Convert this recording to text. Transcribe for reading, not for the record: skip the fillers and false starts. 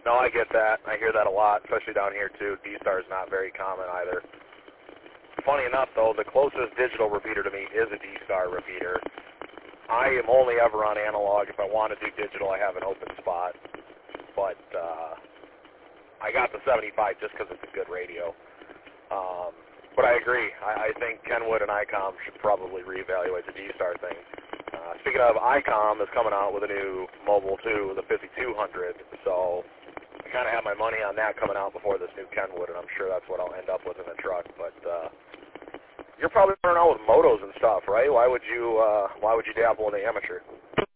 No, I get that. I hear that a lot, especially down here, too. D-Star is not very common either. Funny enough, though, the closest digital repeater to me is a D-Star repeater. I am only ever on analog. If I want to do digital, I have an open spot. But I got the 75 just because it's a good radio. But I agree. I think Kenwood and ICOM should probably reevaluate the D-Star thing. Speaking of, ICOM is coming out with a new mobile, too, the 5200. So I kind of have my money on that coming out before this new Kenwood, and I'm sure that's what I'll end up with in the truck. But you're probably running out with motos and stuff, right? Why would you dabble in the amateur?